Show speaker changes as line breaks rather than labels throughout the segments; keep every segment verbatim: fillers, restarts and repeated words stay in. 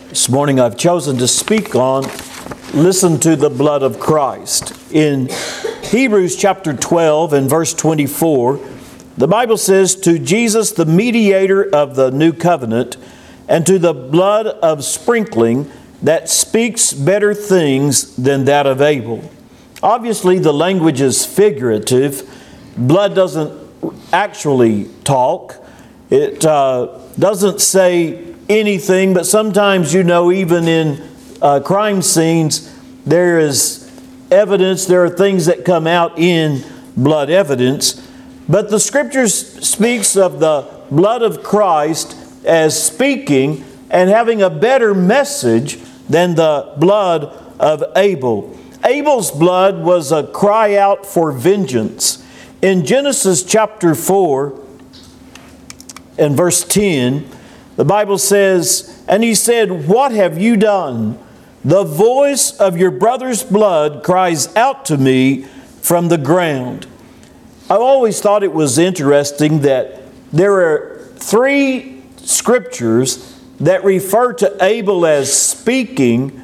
This morning I've chosen to speak on, listen to the blood of Christ. In Hebrews chapter twelve and verse twenty-four, the Bible says, "To Jesus, the mediator of the new covenant, and to the blood of sprinkling that speaks better things than that of Abel." Obviously, the language is figurative. Blood doesn't actually talk. It uh, doesn't say anything, but sometimes, you know, even in uh, crime scenes, there is evidence, there are things that come out in blood evidence. But the Scriptures speaks of the blood of Christ as speaking and having a better message than the blood of Abel. Abel's blood was a cry out for vengeance. In Genesis chapter four and verse ten, the Bible says, "And he said, 'What have you done? The voice of your brother's blood cries out to me from the ground.'" I've always thought it was interesting that there are three scriptures that refer to Abel as speaking,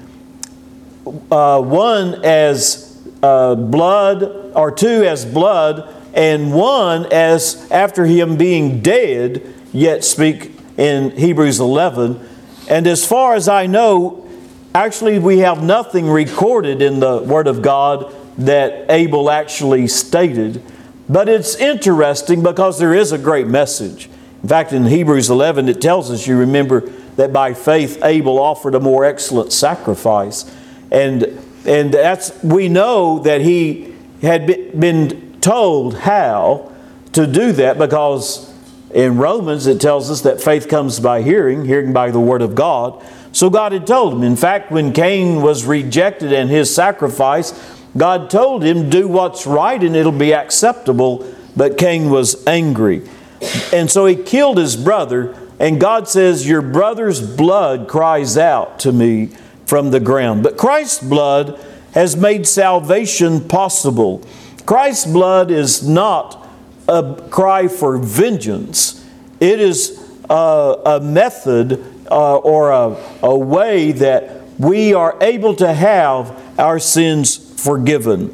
uh, one as uh, blood, or two as blood, and one as after him being dead, yet speak in Hebrews eleven. And as far as I know, actually we have nothing recorded in the Word of God that Abel actually stated. But it's interesting because there is a great message. In fact, in Hebrews eleven it tells us, you remember, that by faith Abel offered a more excellent sacrifice. And, and that's, we know that he had been told how to do that, because in Romans it tells us that faith comes by hearing, hearing by the Word of God. So God had told him. In fact, when Cain was rejected and his sacrifice, God told him, "Do what's right and it'll be acceptable." But Cain was angry. And so he killed his brother. And God says, "Your brother's blood cries out to me from the ground." But Christ's blood has made salvation possible. Christ's blood is not a cry for vengeance. It is a, a method uh, or a, a way that we are able to have our sins forgiven.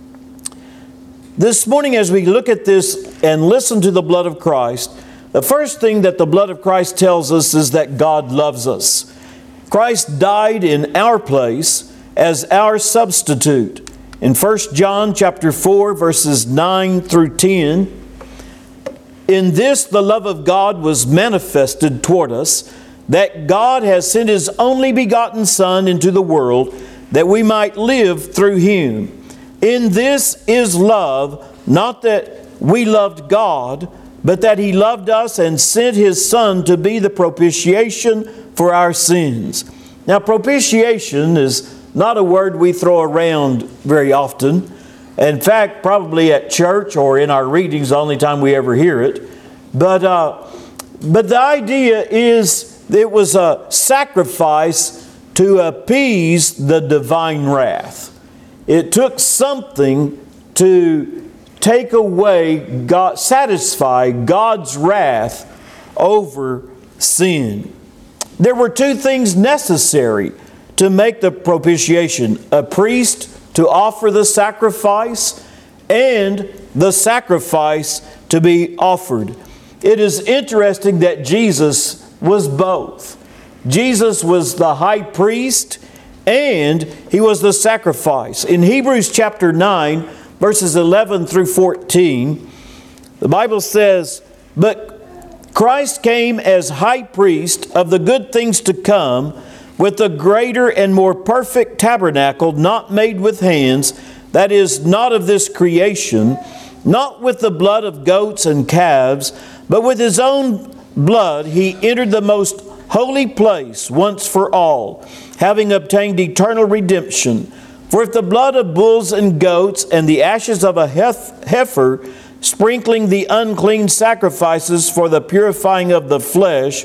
This morning, as we look at this and listen to the blood of Christ, the first thing that the blood of Christ tells us is that God loves us. Christ died in our place as our substitute. In First John chapter four, verses nine through ten, "In this the love of God was manifested toward us, that God has sent His only begotten Son into the world, that we might live through Him. In this is love, not that we loved God, but that He loved us and sent His Son to be the propitiation for our sins." Now, propitiation is not a word we throw around very often. In fact, probably at church or in our readings, the only time we ever hear it. But, uh, but the idea is it was a sacrifice to appease the divine wrath. It took something to take away, God, satisfy God's wrath over sin. There were two things necessary to make the propitiation: a priest to offer the sacrifice, and the sacrifice to be offered. It is interesting that Jesus was both. Jesus was the high priest and He was the sacrifice. In Hebrews chapter nine, verses eleven through fourteen, the Bible says, "But Christ came as high priest of the good things to come, with a greater and more perfect tabernacle, not made with hands, that is, not of this creation, not with the blood of goats and calves, but with His own blood He entered the most holy place once for all, having obtained eternal redemption. For if the blood of bulls and goats and the ashes of a heifer, sprinkling the unclean sacrifices for the purifying of the flesh,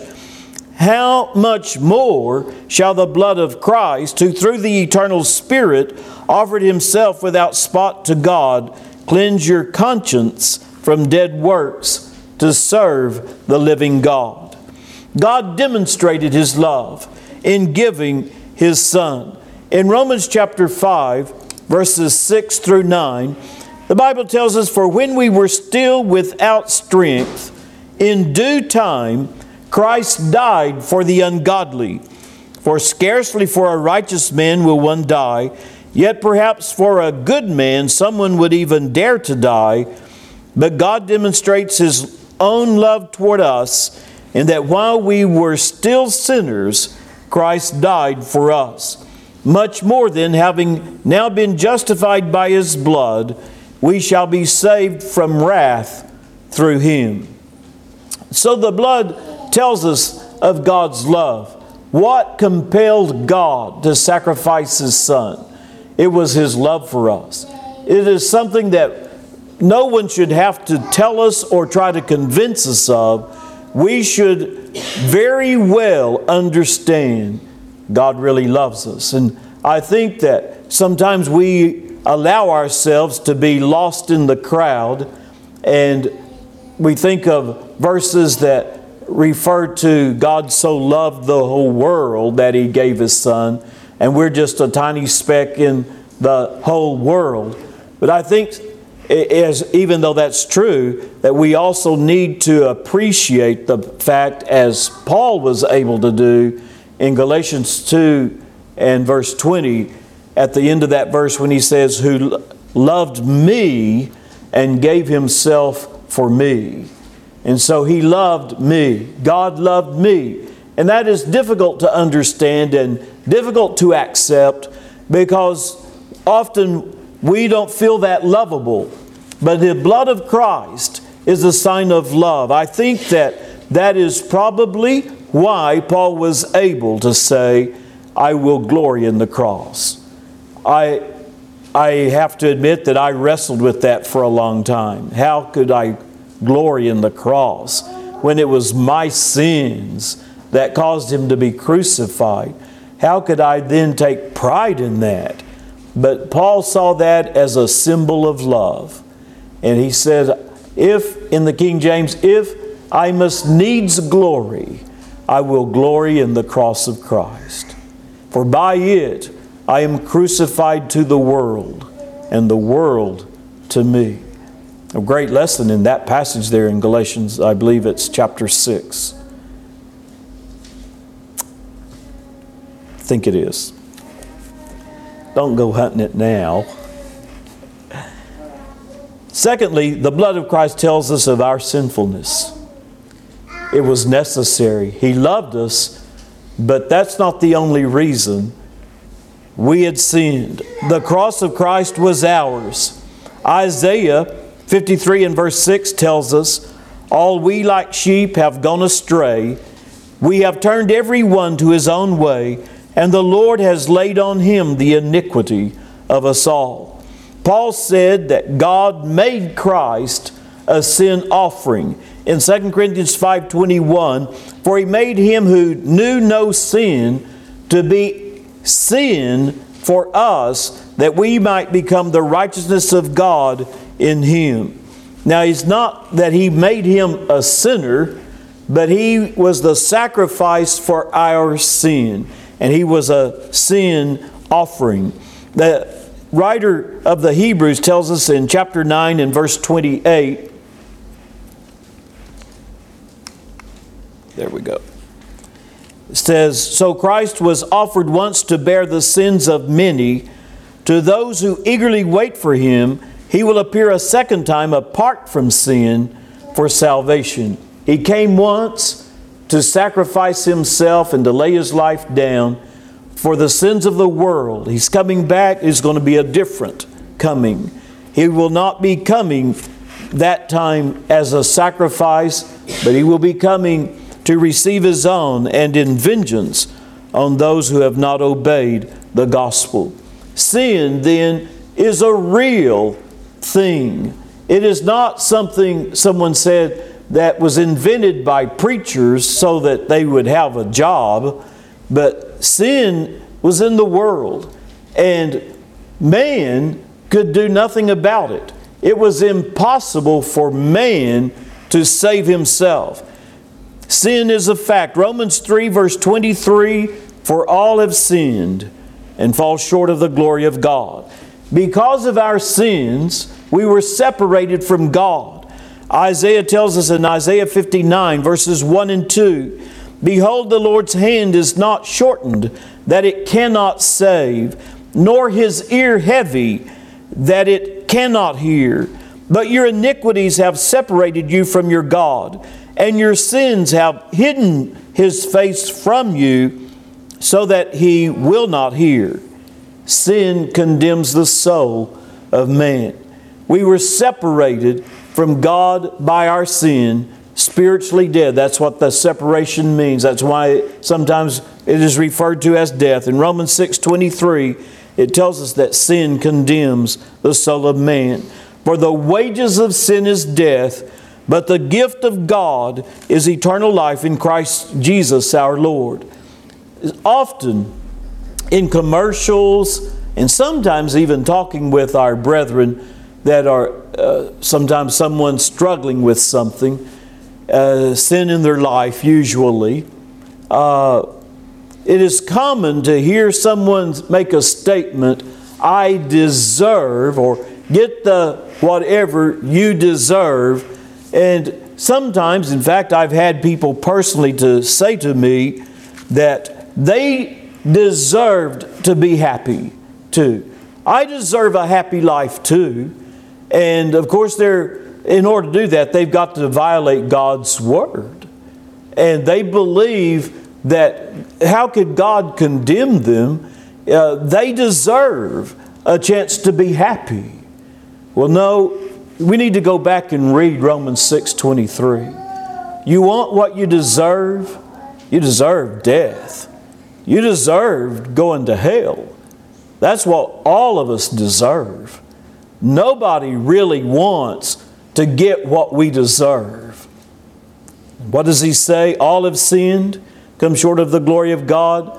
how much more shall the blood of Christ, who through the eternal Spirit offered Himself without spot to God, cleanse your conscience from dead works to serve the living God?" God demonstrated His love in giving His Son. In Romans chapter five, verses six through nine, the Bible tells us, "For when we were still without strength, in due time Christ died for the ungodly. For scarcely for a righteous man will one die, yet perhaps for a good man someone would even dare to die. But God demonstrates His own love toward us, in that while we were still sinners, Christ died for us. Much more then, having now been justified by His blood, we shall be saved from wrath through Him." So the blood tells us of God's love. What compelled God to sacrifice His Son? It was His love for us. It is something that no one should have to tell us or try to convince us of. We should very well understand God really loves us. And I think that sometimes we allow ourselves to be lost in the crowd, and we think of verses that refer to God so loved the whole world that He gave His Son, and we're just a tiny speck in the whole world. But I think, as, even though that's true, that we also need to appreciate the fact, as Paul was able to do in Galatians two and verse twenty, at the end of that verse when he says, "Who loved me and gave Himself for me." And so He loved me. God loved me. And that is difficult to understand and difficult to accept, because often we don't feel that lovable. But the blood of Christ is a sign of love. I think that that is probably why Paul was able to say, "I will glory in the cross." I, I have to admit that I wrestled with that for a long time. How could I glory in the cross when it was my sins that caused Him to be crucified? How could I then take pride in that? But Paul saw that as a symbol of love. And he said, if, in the King James, "if I must needs glory, I will glory in the cross of Christ. For by it I am crucified to the world, and the world to me." A great lesson in that passage there in Galatians, I believe it's chapter six. I think it is. Don't go hunting it now. Secondly, the blood of Christ tells us of our sinfulness. It was necessary. He loved us, but that's not the only reason. We had sinned. The cross of Christ was ours. Isaiah fifty-three and verse six tells us, "All we like sheep have gone astray. We have turned every one to his own way, and the Lord has laid on Him the iniquity of us all." Paul said that God made Christ a sin offering. In Second Corinthians five twenty-one, "For He made Him who knew no sin to be sin for us, that we might become the righteousness of God in Him." Now, it's not that He made Him a sinner, but He was the sacrifice for our sin, and He was a sin offering. The writer of the Hebrews tells us in chapter nine and verse twenty-eight, there we go. It says, "So Christ was offered once to bear the sins of many. To those who eagerly wait for Him, He will appear a second time apart from sin for salvation." He came once to sacrifice Himself and to lay His life down for the sins of the world. He's coming back. It's going to be a different coming. He will not be coming that time as a sacrifice, but He will be coming to receive His own, and in vengeance on those who have not obeyed the gospel. Sin, then, is a real thing. It is not something, someone said, that was invented by preachers so that they would have a job, but sin was in the world, and man could do nothing about it. It was impossible for man to save himself. Sin is a fact. Romans three verse twenty-three For all have sinned and fall short of the glory of God. Because of our sins, we were separated from God. Isaiah tells us in Isaiah fifty-nine, verses one and two, Behold, the Lord's hand is not shortened, that it cannot save, nor His ear heavy, that it cannot hear. But your iniquities have separated you from your God, and your sins have hidden His face from you, so that He will not hear. Sin condemns the soul of man. We were separated from God by our sin, spiritually dead. That's what the separation means. That's why sometimes it is referred to as death. In Romans six twenty-three, it tells us that sin condemns the soul of man. For the wages of sin is death, but the gift of God is eternal life in Christ Jesus our Lord. Often in commercials, and sometimes even talking with our brethren that are uh, sometimes someone struggling with something, uh, sin in their life usually, uh, it is common to hear someone make a statement, I deserve, or get the whatever you deserve. And sometimes, in fact, I've had people personally to say to me that they deserved to be happy too. I deserve a happy life too. And of course, they're, in order to do that, they've got to violate God's Word. And they believe that how could God condemn them? Uh, they deserve a chance to be happy. Well, no, we need to go back and read Romans six twenty-three. You want what you deserve? You deserve death. You deserve going to hell. That's what all of us deserve. Nobody really wants to get what we deserve. What does he say? All have sinned, come short of the glory of God.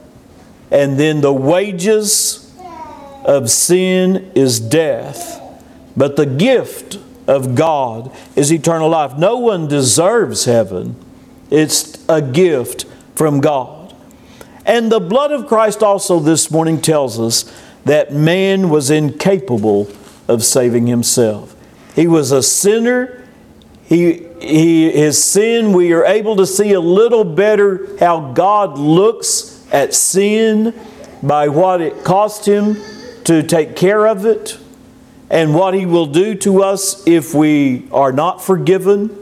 And then the wages of sin is death, but the gift of God is eternal life. No one deserves heaven. It's a gift from God. And the blood of Christ also this morning tells us that man was incapable of saving himself. He was a sinner. He, he, his sin, we are able to see a little better how God looks at sin by what it cost Him to take care of it and what He will do to us if we are not forgiven.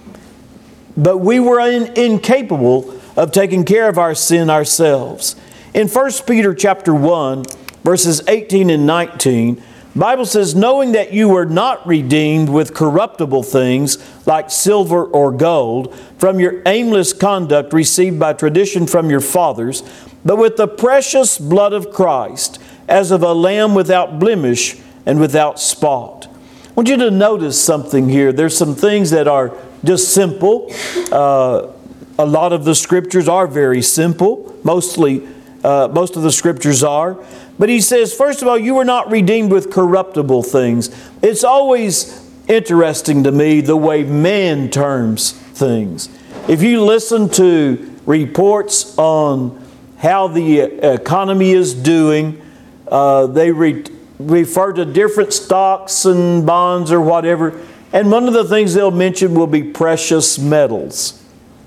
But we were in, incapable of taking care of our sin ourselves. In First Peter chapter one, verses eighteen and nineteen, the Bible says, knowing that you were not redeemed with corruptible things like silver or gold from your aimless conduct received by tradition from your fathers, but with the precious blood of Christ, as of a lamb without blemish and without spot. I want you to notice something here. There's some things that are just simple. Uh, a lot of the Scriptures are very simple. Mostly, uh, most of the Scriptures are. But he says, first of all, you were not redeemed with corruptible things. It's always interesting to me the way man terms things. If you listen to reports on how the economy is doing, uh, they re- refer to different stocks and bonds or whatever. And one of the things they'll mention will be precious metals.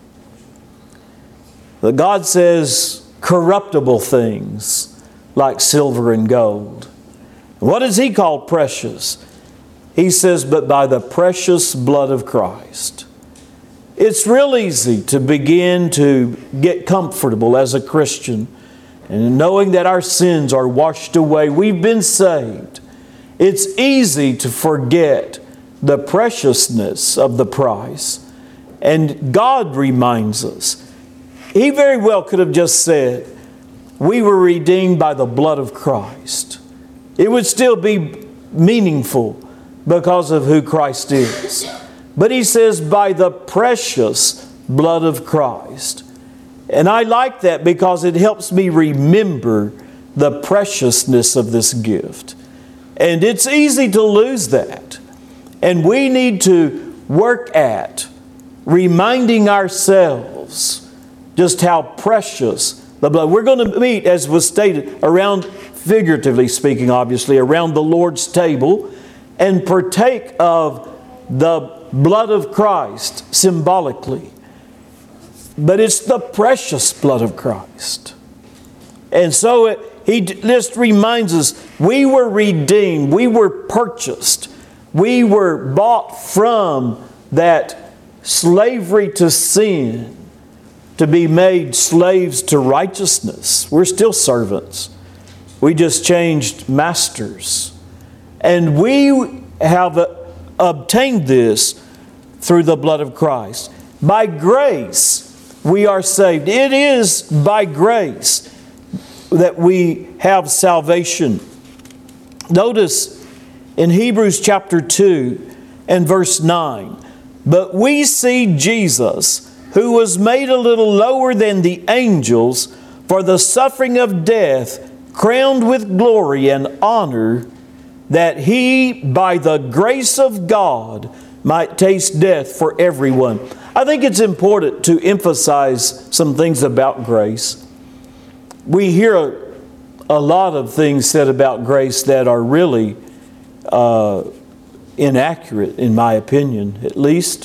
But God says corruptible things like silver and gold. What does He call precious? He says, but by the precious blood of Christ. It's real easy to begin to get comfortable as a Christian and knowing that our sins are washed away. We've been saved. It's easy to forget the preciousness of the price. And God reminds us. He very well could have just said, we were redeemed by the blood of Christ. It would still be meaningful because of who Christ is. But He says, by the precious blood of Christ. And I like that because it helps me remember the preciousness of this gift. And it's easy to lose that. And we need to work at reminding ourselves just how precious the blood. We're going to meet, as was stated, around, figuratively speaking, obviously, around the Lord's table and partake of the blood of Christ symbolically. But it's the precious blood of Christ. And so it, he just reminds us, we were redeemed, we were purchased, we were bought from that slavery to sin to be made slaves to righteousness. We're still servants. We just changed masters. And we have obtained this through the blood of Christ. By grace, we are saved. It is by grace that we have salvation. Notice in Hebrews chapter two and verse nine, but we see Jesus, who was made a little lower than the angels for the suffering of death, crowned with glory and honor, that He, by the grace of God, might taste death for everyone. I think it's important to emphasize some things about grace. We hear a, a lot of things said about grace that are really uh, inaccurate, in my opinion, at least.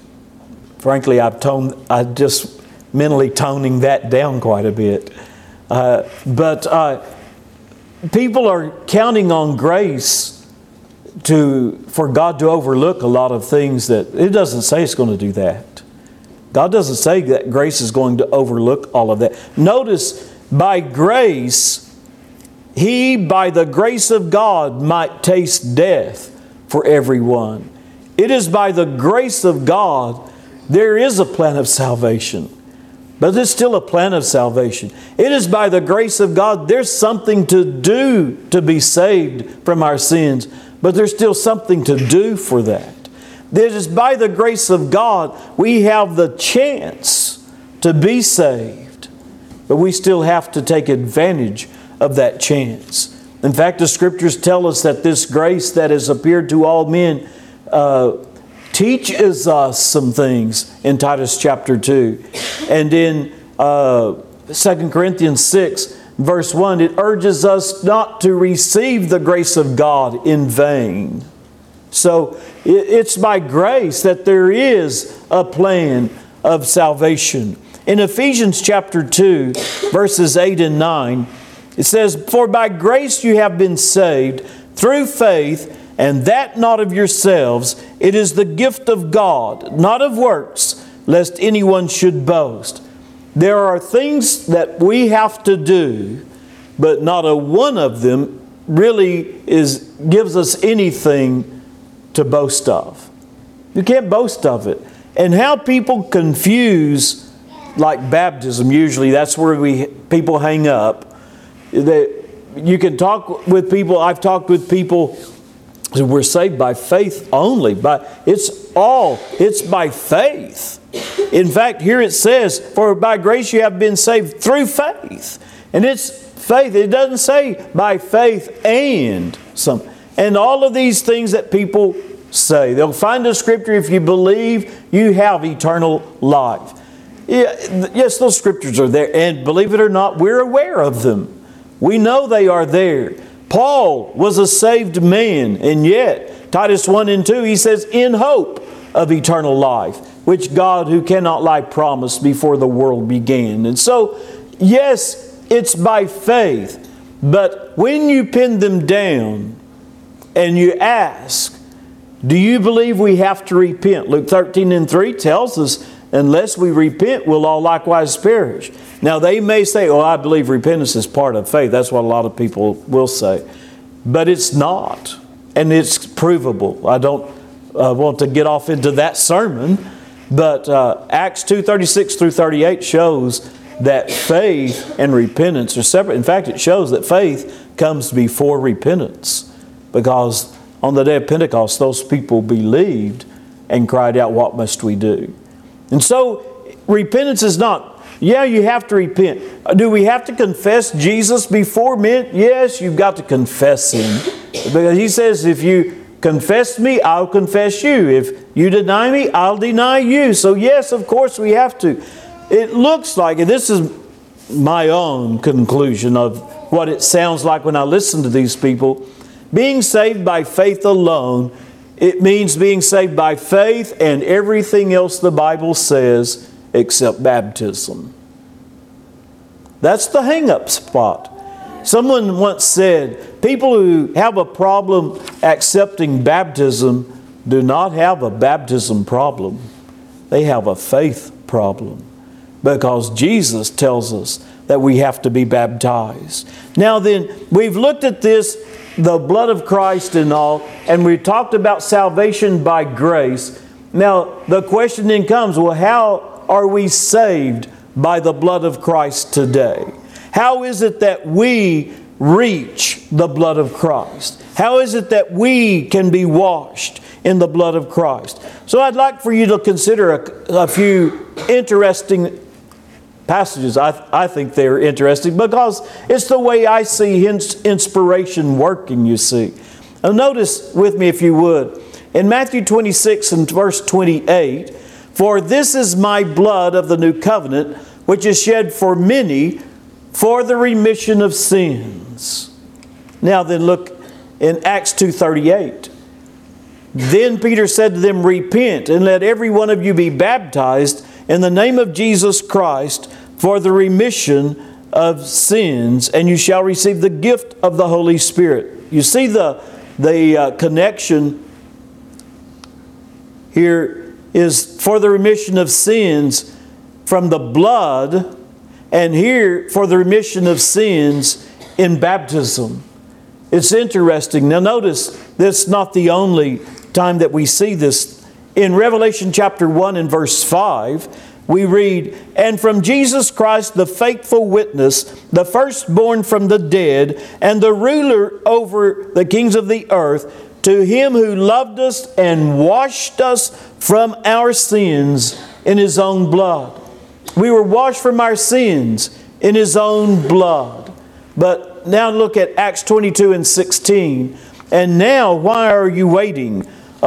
Frankly, I've toned, I'm just mentally toning that down quite a bit. Uh, but uh, people are counting on grace to for God to overlook a lot of things that it doesn't say it's going to do that. God doesn't say that grace is going to overlook all of that. Notice, by grace, He, by the grace of God, might taste death for everyone. It is by the grace of God there is a plan of salvation. But there's still a plan of salvation. It is by the grace of God there's something to do to be saved from our sins. But there's still something to do for that. It is by the grace of God we have the chance to be saved. But we still have to take advantage of that chance. In fact, the Scriptures tell us that this grace that has appeared to all men uh, teaches us some things in Titus chapter two. And in uh, Second Corinthians six, verse one, it urges us not to receive the grace of God in vain. So it's by grace that there is a plan of salvation. In Ephesians chapter two, verses eight and nine, it says, for by grace you have been saved through faith, and that not of yourselves. It is the gift of God, not of works, lest anyone should boast. There are things that we have to do, but not a one of them really is gives us anything to boast of. You can't boast of it. And how people confuse, like baptism, usually that's where we people hang up. That you can talk with people. I've talked with people who were saved by faith only. By it's all it's by faith. In fact, here it says, "For by grace you have been saved through faith," and it's faith. It doesn't say by faith and some. And all of these things that people say, they'll find a scripture. If you believe, you have eternal life. Yeah, yes, those scriptures are there, and believe it or not, we're aware of them. We know they are there. Paul was a saved man, and yet, Titus one and two, he says, in hope of eternal life, which God, who cannot lie, promised before the world began. And so, yes, it's by faith, but when you pin them down and you ask, do you believe we have to repent? Luke thirteen and three tells us, unless we repent, we'll all likewise perish. Now, they may say, oh, I believe repentance is part of faith. That's what a lot of people will say. But it's not. And it's provable. I don't uh, want to get off into that sermon. But uh, Acts two thirty-six through thirty-eight shows that faith and repentance are separate. In fact, it shows that faith comes before repentance. Because on the day of Pentecost, those people believed and cried out, what must we do? And so, repentance is not, yeah, you have to repent. Do we have to confess Jesus before men? Yes, you've got to confess Him. Because He says, if you confess me, I'll confess you. If you deny me, I'll deny you. So yes, of course we have to. It looks like, and this is my own conclusion of what it sounds like when I listen to these people. Being saved by faith alone, it means being saved by faith and everything else the Bible says except baptism. That's the hang-up spot. Someone once said, people who have a problem accepting baptism do not have a baptism problem. They have a faith problem, because Jesus tells us that we have to be baptized. Now then, we've looked at this, the blood of Christ and all, and we talked about salvation by grace. Now, the question then comes, well, how are we saved by the blood of Christ today? How is it that we reach the blood of Christ? How is it that we can be washed in the blood of Christ? So I'd like for you to consider a, a few interesting passages. I, I think they're interesting because it's the way I see inspiration working, you see. Now notice with me, if you would, in Matthew twenty-six and verse twenty-eight, "For this is my blood of the new covenant, which is shed for many for the remission of sins." Now then look in Acts two thirty-eight. "Then Peter said to them, Repent, and let every one of you be baptized in the name of Jesus Christ for the remission of sins, and you shall receive the gift of the Holy Spirit." You see the, the uh, connection here is for the remission of sins from the blood, and here for the remission of sins in baptism. It's interesting. Now notice, that's not the only time that we see this. In Revelation chapter one and verse five, we read, "And from Jesus Christ, the faithful witness, the firstborn from the dead, and the ruler over the kings of the earth, to Him who loved us and washed us from our sins in His own blood." We were washed from our sins in His own blood. But now look at Acts twenty-two and sixteen. "And now, why are you waiting?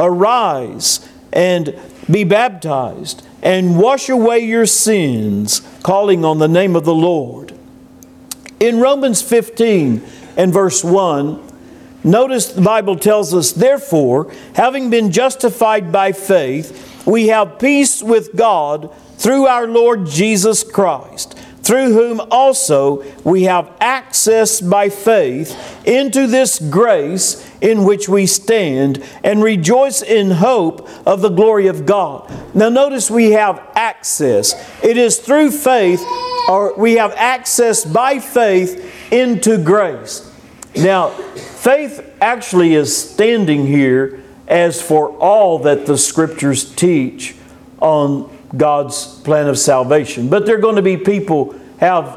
Arise and be baptized and wash away your sins, calling on the name of the Lord." In Romans fifteen and verse one, notice the Bible tells us, "Therefore, having been justified by faith, we have peace with God through our Lord Jesus Christ, through whom also we have access by faith into this grace in which we stand, and rejoice in hope of the glory of God." Now notice we have access. It is through faith, or we have access by faith into grace. Now, faith actually is standing here as for all that the Scriptures teach on God's plan of salvation. But there are going to be people have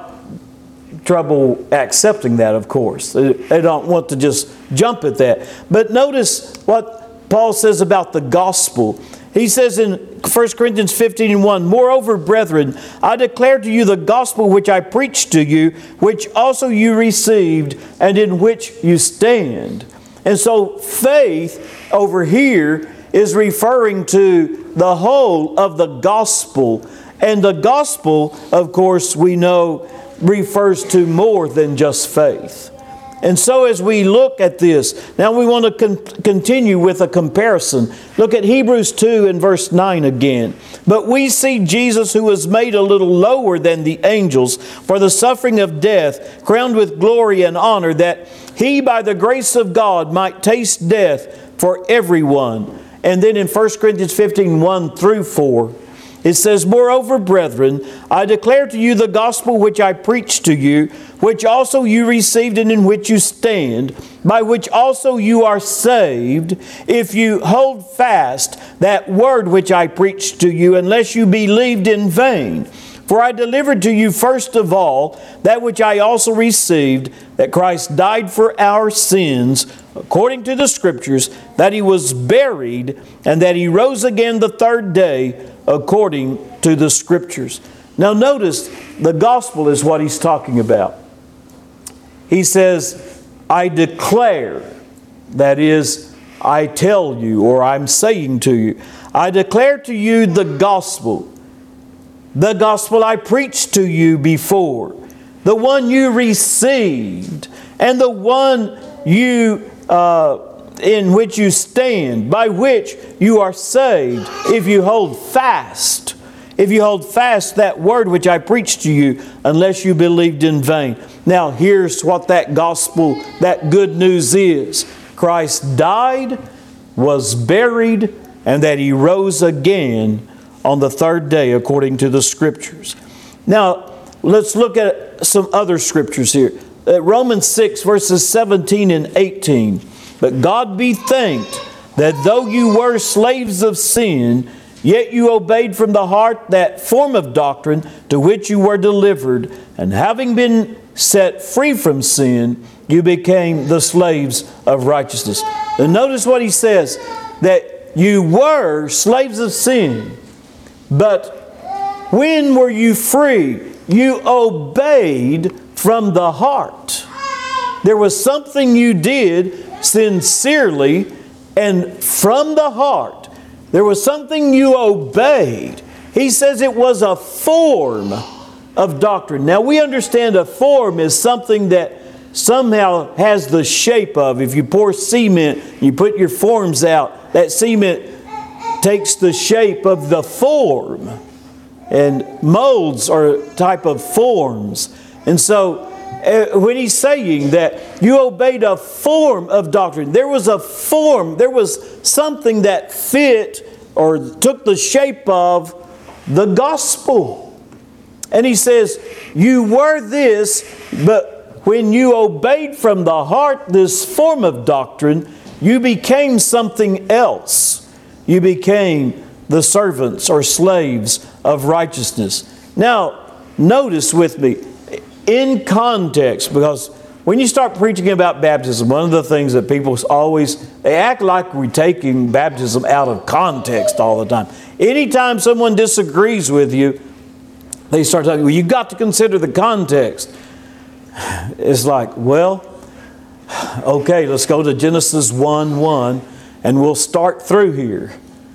trouble accepting that, of course. They, they don't want to just jump at that. But notice what Paul says about the gospel. He says in First Corinthians fifteen and one, "Moreover, brethren, I declare to you the gospel which I preached to you, which also you received, and in which you stand." And so faith over here is referring to the whole of the gospel. And the gospel, of course, we know refers to more than just faith. And so as we look at this, now we want to con- continue with a comparison. Look at Hebrews two and verse nine again. "But we see Jesus, who was made a little lower than the angels for the suffering of death, crowned with glory and honor, that He by the grace of God might taste death for everyone." And then in First Corinthians fifteen, one through four, it says, "Moreover, brethren, I declare to you the gospel which I preached to you, which also you received and in which you stand, by which also you are saved, if you hold fast that word which I preached to you, unless you believed in vain. For I delivered to you first of all that which I also received, that Christ died for our sins, according to the Scriptures, that He was buried, and that He rose again the third day, according to the Scriptures." Now notice, the gospel is what he's talking about. He says, "I declare," that is, I tell you, or I'm saying to you, "I declare to you the gospel, the gospel I preached to you before, the one you received, and the one you uh, in which you stand, by which you are saved, if you hold fast. If you hold fast that word which I preached to you, unless you believed in vain. Now here's what that gospel, that good news is. Christ died, was buried, and that He rose again on the third day according to the Scriptures. Now let's look at some other Scriptures here. Uh, Romans six verses seventeen and eighteen. But God be thanked that though you were slaves of sin, yet you obeyed from the heart that form of doctrine to which you were delivered, and having been set free from sin, you became the slaves of righteousness. And notice what he says, that you were slaves of sin, but when were you free? You obeyed from the heart. There was something you did sincerely and from the heart. There was something you obeyed. He says it was a form of doctrine. Now we understand a form is something that somehow has the shape of. If you pour cement, you put your forms out, that cement takes the shape of the form. And molds are a type of forms. And so uh, when he's saying that you obeyed a form of doctrine, there was a form, there was something that fit or took the shape of the gospel. And he says, you were this, but when you obeyed from the heart this form of doctrine, you became something else. You became the servants or slaves of righteousness. Now, notice with me, in context, because when you start preaching about baptism, one of the things that people always, they act like we're taking baptism out of context all the time. Anytime someone disagrees with you, they start talking, well, you've got to consider the context. It's like, well, okay, let's go to Genesis one one and we'll start through here.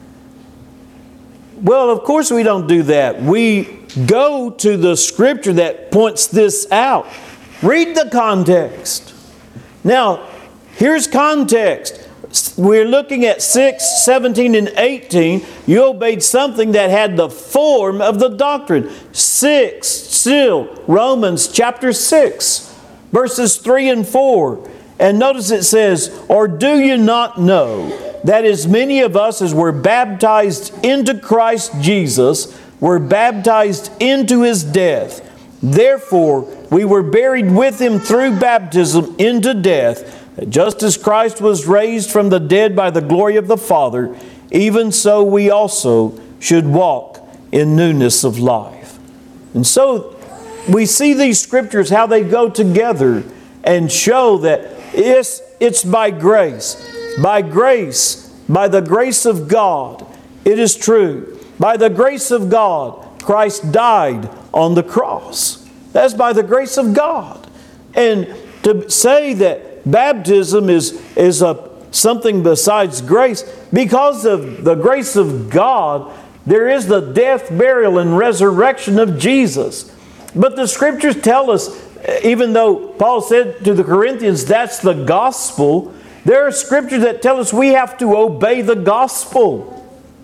Well, of course we don't do that. We go to the Scripture that points this out. Read the context. Now, here's context. We're looking at six, seventeen, and eighteen. You obeyed something that had the form of the doctrine. six, still, Romans chapter six, verses three and four. And notice it says, or do you not know that as many of us as were baptized into Christ Jesus were baptized into His death? Therefore, we were buried with Him through baptism into death, that just as Christ was raised from the dead by the glory of the Father, even so we also should walk in newness of life. And so we see these Scriptures, how they go together and show that it's, it's by grace. By grace, by the grace of God, it is true. By the grace of God, Christ died on the cross. That's by the grace of God. And to say that baptism is, is a, something besides grace, because of the grace of God, there is the death, burial, and resurrection of Jesus. But the Scriptures tell us, even though Paul said to the Corinthians, that's the gospel, there are Scriptures that tell us we have to obey the gospel.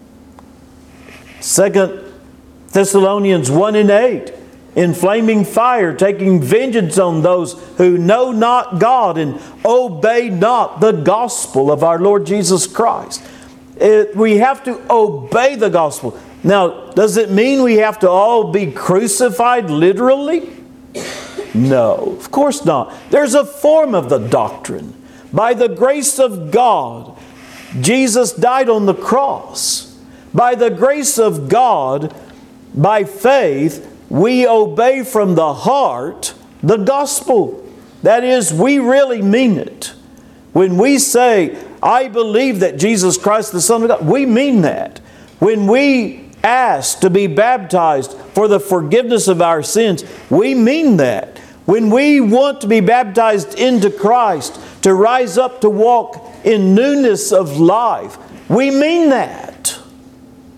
Second Thessalonians one and eight. In flaming fire, taking vengeance on those who know not God and obey not the gospel of our Lord Jesus Christ. It, we have to obey the gospel. Now, does it mean we have to all be crucified literally? No, of course not. There's a form of the doctrine. By the grace of God, Jesus died on the cross. By the grace of God, by faith, we obey from the heart the gospel. That is, we really mean it. When we say, I believe that Jesus Christ is the Son of God, we mean that. When we ask to be baptized for the forgiveness of our sins, we mean that. When we want to be baptized into Christ, to rise up to walk in newness of life, we mean that.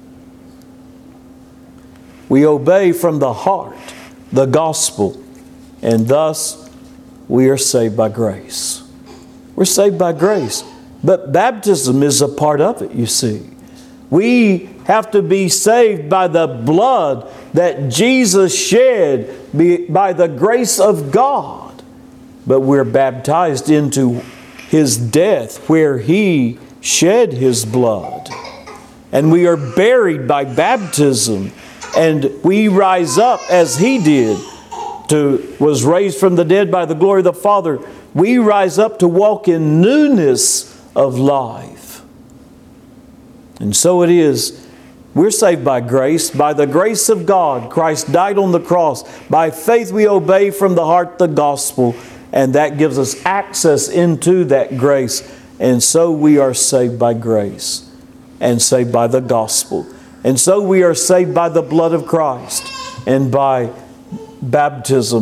We obey from the heart the gospel. And thus, we are saved by grace. We're saved by grace. But baptism is a part of it, you see. We have to be saved by the blood that Jesus shed by the grace of God. But we're baptized into His death where He shed His blood. And we are buried by baptism. And we rise up as He did, to was raised from the dead by the glory of the Father. We rise up to walk in newness of life. And so it is. We're saved by grace. By the grace of God, Christ died on the cross. By faith we obey from the heart the gospel. And that gives us access into that grace. And so we are saved by grace and saved by the gospel. And so we are saved by the blood of Christ and by baptism.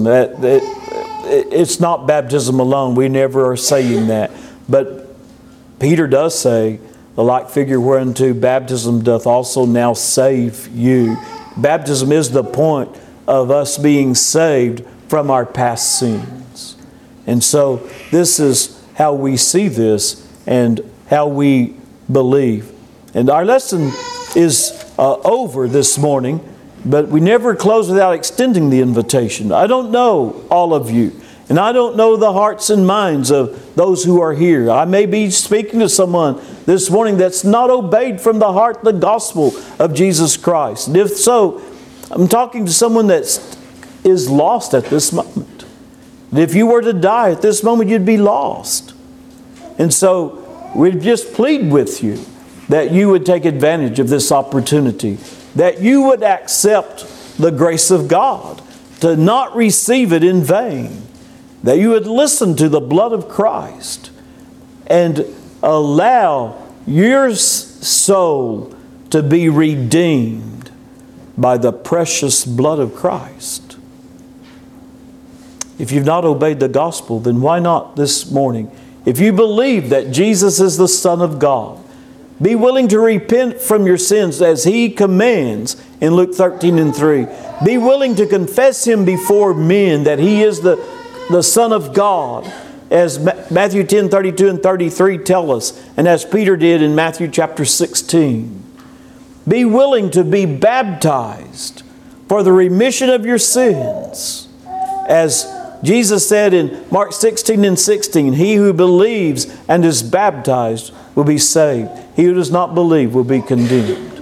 It's not baptism alone. We never are saying that. But Peter does say, the like figure whereunto baptism doth also now save you. Baptism is the point of us being saved from our past sins. And so this is how we see this and how we believe. And our lesson is uh, over this morning, but we never close without extending the invitation. I don't know all of you, and I don't know the hearts and minds of those who are here. I may be speaking to someone this morning that's not obeyed from the heart the gospel of Jesus Christ. And if so, I'm talking to someone that is lost at this moment. And if you were to die at this moment, you'd be lost. And so we just plead with you that you would take advantage of this opportunity, that you would accept the grace of God, to not receive it in vain, that you would listen to the blood of Christ and allow your soul to be redeemed by the precious blood of Christ. If you've not obeyed the gospel, then why not this morning? If you believe that Jesus is the Son of God, be willing to repent from your sins as He commands in Luke thirteen and three. Be willing to confess Him before men that He is the, the Son of God, as Matthew ten, thirty-two and thirty-three tell us, and as Peter did in Matthew chapter sixteen. Be willing to be baptized for the remission of your sins. As Jesus said in Mark sixteen and sixteen, he who believes and is baptized will be saved. He who does not believe will be condemned.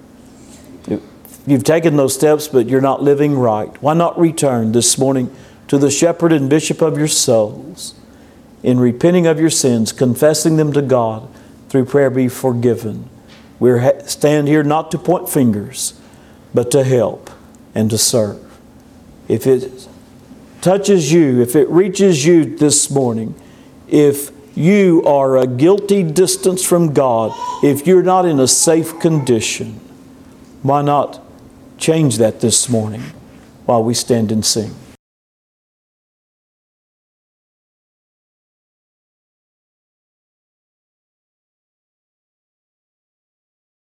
You've taken those steps, but you're not living right. Why not return this morning to the shepherd and bishop of your souls, in repenting of your sins, confessing them to God, through prayer be forgiven. We stand here not to point fingers, but to help and to serve. If it touches you, if it reaches you this morning, if you are a guilty distance from God, if you're not in a safe condition, why not change that this morning while we stand and sing?